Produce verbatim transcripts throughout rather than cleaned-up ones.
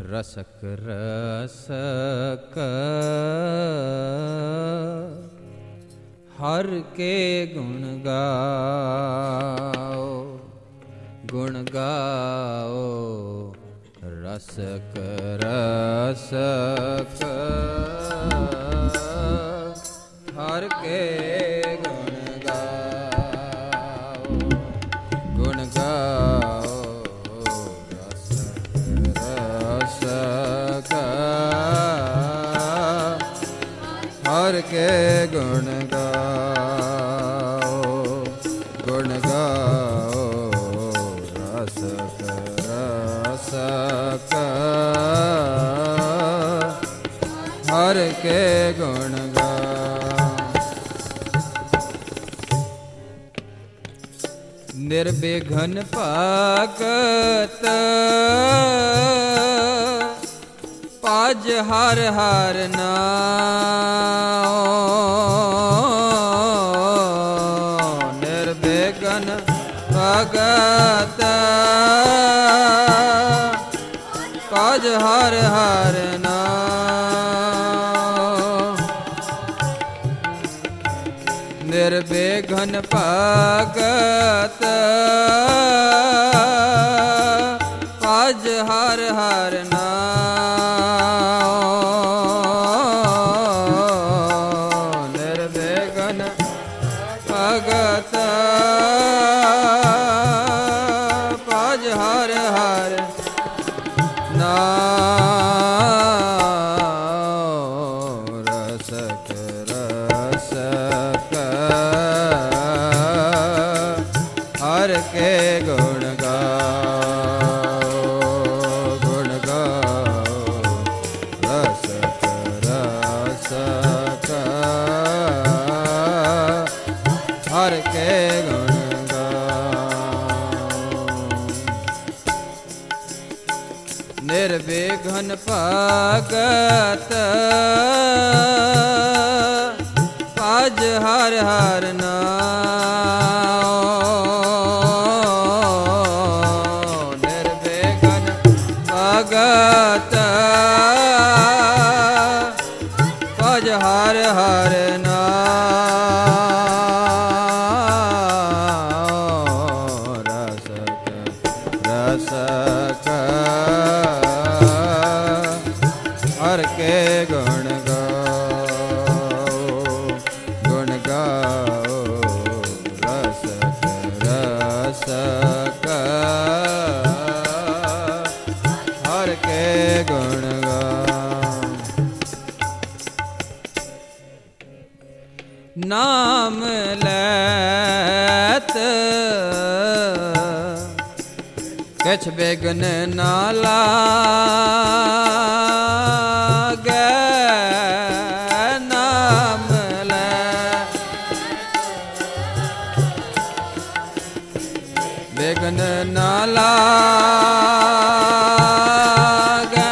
रसक रसक हर के गुण गाओ, गुण गाओ रसक रसक हर के गुण गाओ, गुण गाओ रसक रसक हर के गुण गाओ, गुण गाओ रसक रसक हर के गुण गाओ। निर्विघ्न भगत पाज हर हर नाम, निर्विघ्न भगत पाज हर हर नाम, निर्विघ्न भगत पाज हर हर नाम, निर्विघ्न भगत पाज हर हर नाम, रसक रसक हर के गुण गाओ, गुण गाओ रसक रसक हर के गुण गाओ। निर्विघ्न भगत पाज हर हर नाम, निर्विघ्न भगत पाज हर हर नाम, रसक रसक हर के गुण गाओ, गुण गाओ रसक रसक हर के गुण गाओ। नाम लैत किछ बिघ्न न लागै, नाम लै बिघ्न न लागै,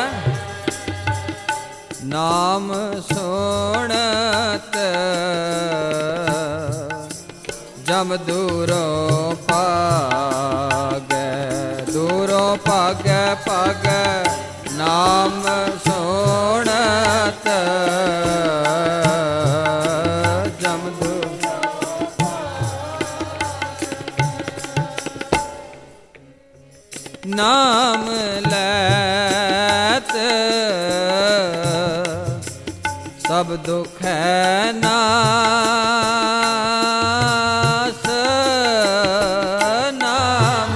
नाम सुनत जम दूरों पागै, दूरों पागै पागै नाम सुनत जम दूर। नाम लैत सब दुख है नाश, नाम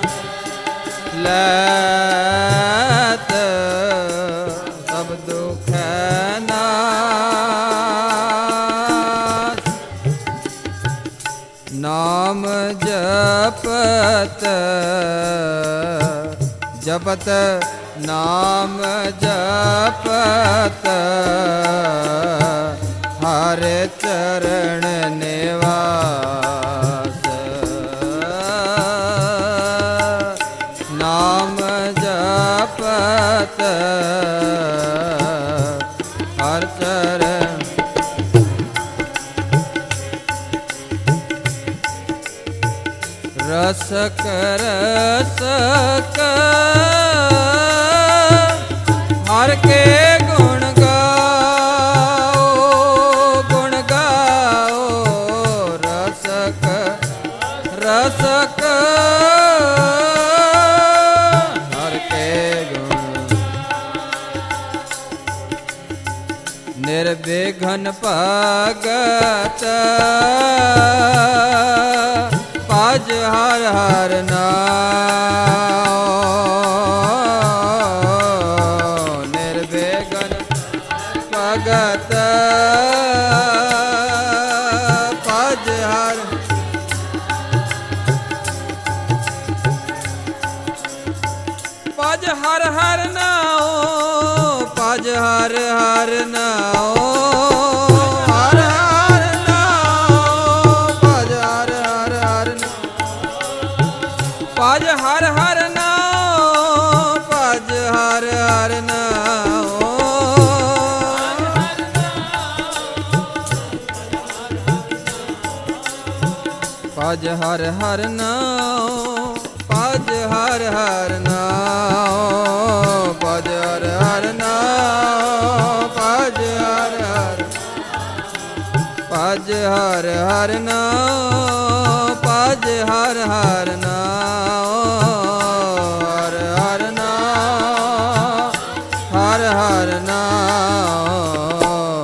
लैत सब दुख है नाश, नाम जपत जपत नाम जपत हरे चरण निवास, नाम जपत हर चरण। रसक रसक हर के गुण गाओ गुण गाओ रसक रसक हर के गुण निर्विघ्न भगत पाज हर हर नाम निर्विघ्न भगत पाज हर पाज हर हर नाम पाज हर हर नाम पाज हर हर नाम पाज हर हर नाम पाज हर हर नाम पाज हर हर नाम पाज हर हर नाम पाज हर हर पाज हर हर नाम पाज हर हर नाम हर हर नाम हर हर नाम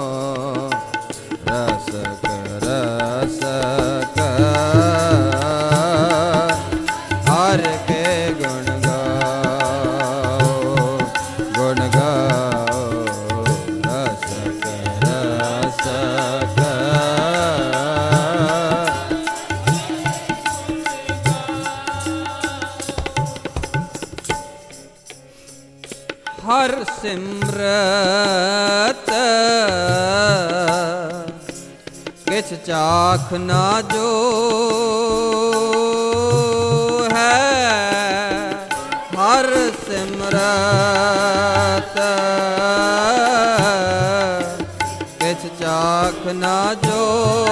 रसक रसक हर के गुण गाओ गुण गाओ रसक रसक हर सिमरत किछ चाख ना जो है हर सिमरत किछ चाख ना जो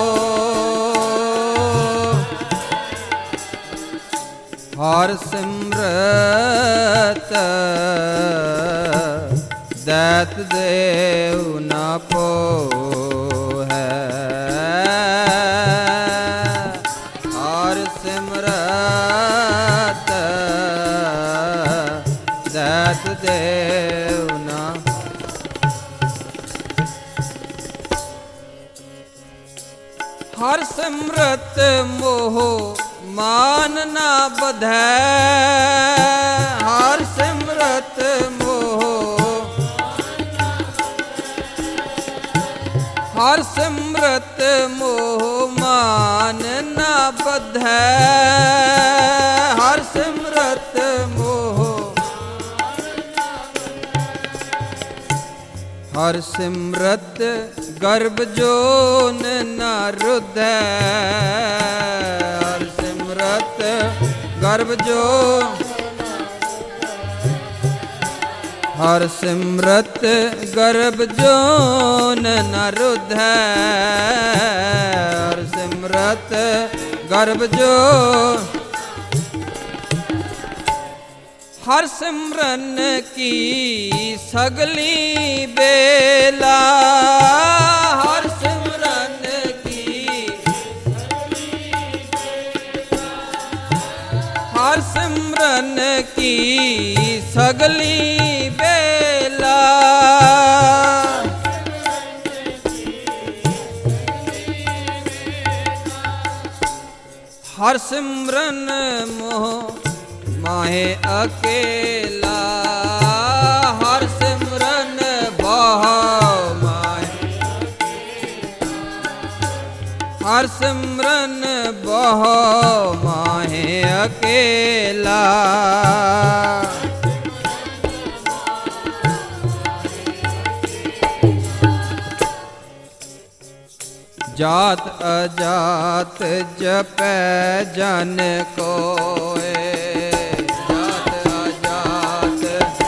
हर सिमरत दैत देव न पो है हर सिमरत दैत देव न हर सिमरत मोह मान ना बधै हर सिमरत मोह हर सिमरत मोह मान ना बधै हर सिमरत मोह हर सिमरत गर्भ जोन न रुधै हर सिमरत गर्भ जो हर सिमरत गर्भ जोन न रुधै हर सिमरत गर्भ जो हर सिमरन की सगली बेला हर सिमरन की हर सिमरन की सगली बेला हर सिमरन मोह माहे अकेला हर सिमरन बहु माहे हर सिमरन बहु माहे अकेला जात अजात जपै जन कोय जात अजात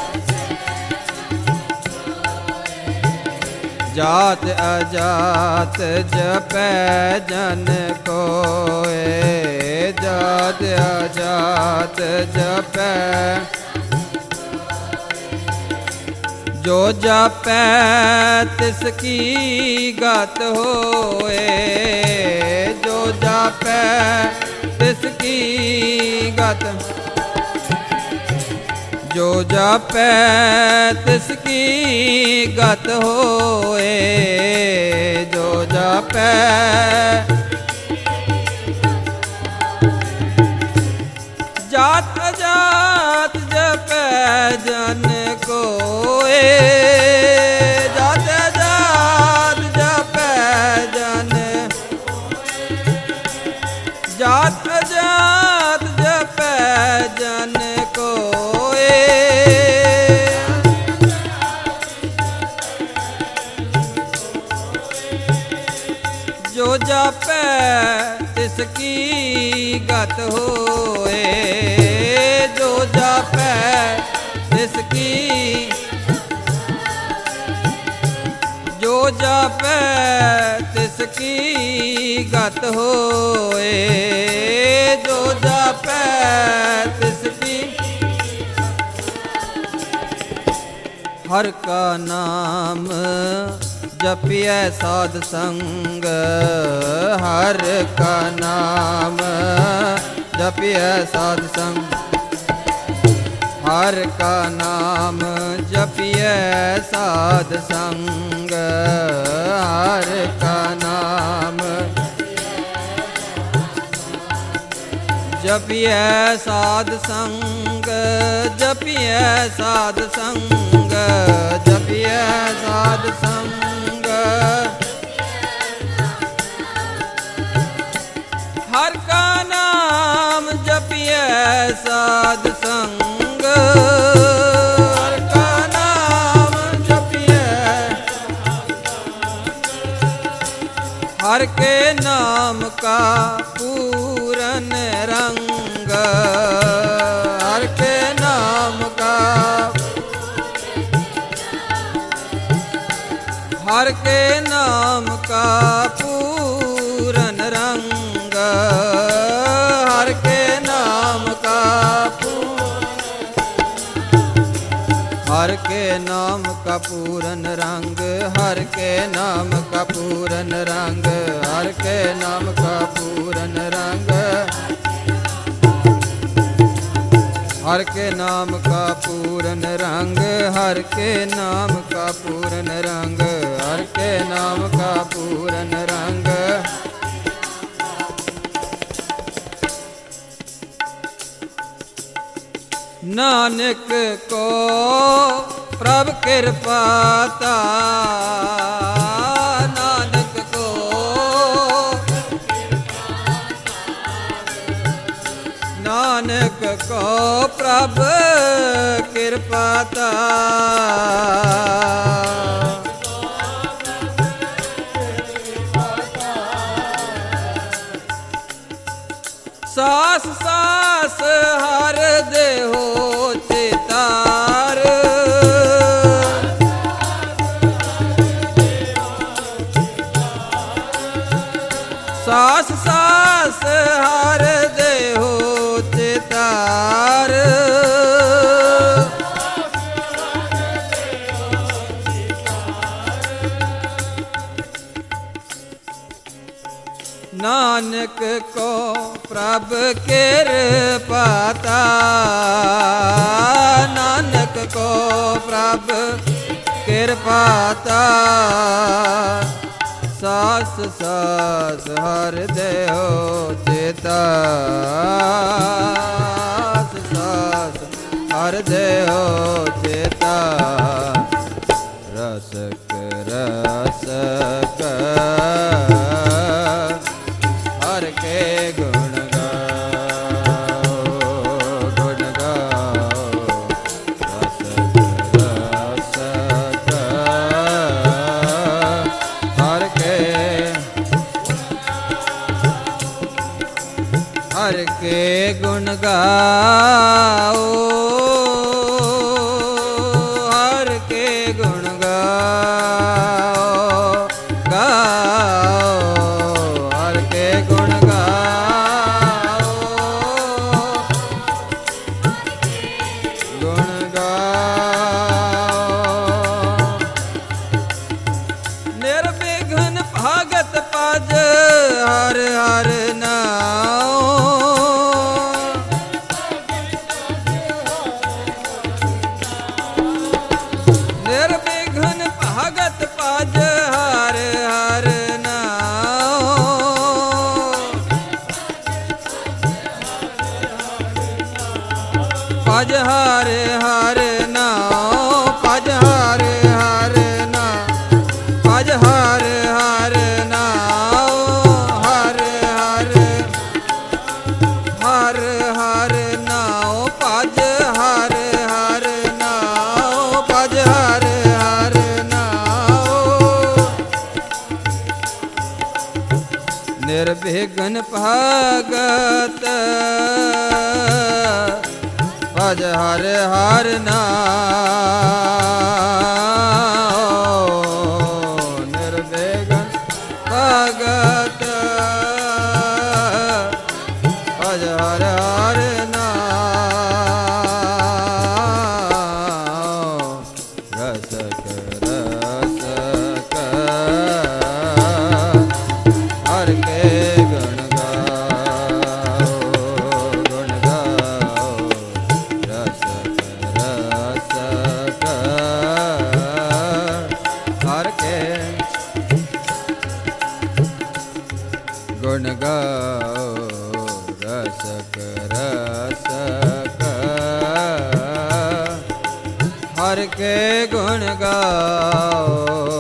जात अजात जपै जन कोय जात अजात जपै जो जापै तिसकी गत होए, जो जापै तिसकी गत, जो जापै तिसकी गत होए, जो जापै जात जात जपै जन कोए, जात जात जपै जन, जात जात जपै जन कोए, जो जापै तिसकी गत होए, जो जापै तिसकी, जो जापै तिसकी गत होए, जो जापै तिसकी। हर का नाम जपिए साध संग, हर का नाम जपिए साध संग, हर का नाम जपिए साध संग, हर का नाम जपिए साध संग, जपिए साध संग, जपिए साध संग, हर का नाम जपिए साध संग, हर का नाम जपिए, हर के नाम का पूरन रंग, हर के नाम का, हर के नाम का पूरन रंग, हर के नाम का पूरन, हर के नाम का पूरन रंग, हर के नाम का पूरन रंग, हर के नाम का पूरन रंग, हर के नाम का पूरन रंग, हर के नाम का पूरन रंग, हर के नाम का पूरन रंग। नानक को प्रभु कृपा ता, नानक को, नानक को प्रभु कृपा ता, सास सास हर देहो चितार, सास सास हर देहो चितार, नानक को प्रभु कृपा ता, नानक को प्रभु कृपा ता, सास सास हर देहो चिता, सास हर देहो चिता, रसक रसक हर के गुण गाओ, गुण गाओ, रसक रसक हर के, हर के गुण गाओ, हर के गुण गाओ, गाओ हर के गुण गाओ, गुण गाओ, हर हर नाओ निर्विघ्न भगत भज हर हर नाओ निर्विघ्न भगत भज हर हर नाओ रसक रसक हर के गुण गाओ गुण गाओ रसक रसक हर के गुण गाओ रसक रसक हर के गुण गाओ